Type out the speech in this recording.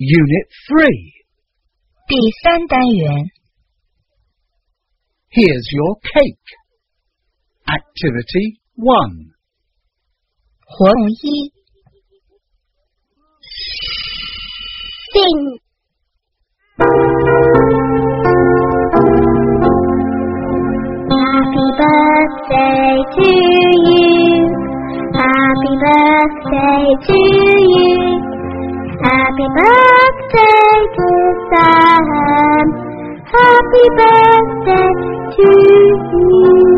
Unit 3. 第3单元 Here's your cake. Activity 1. 活动1 Sing. Happy birthday to you. Happy birthday to you. Happy birthday to Sam. Happy birthday to you.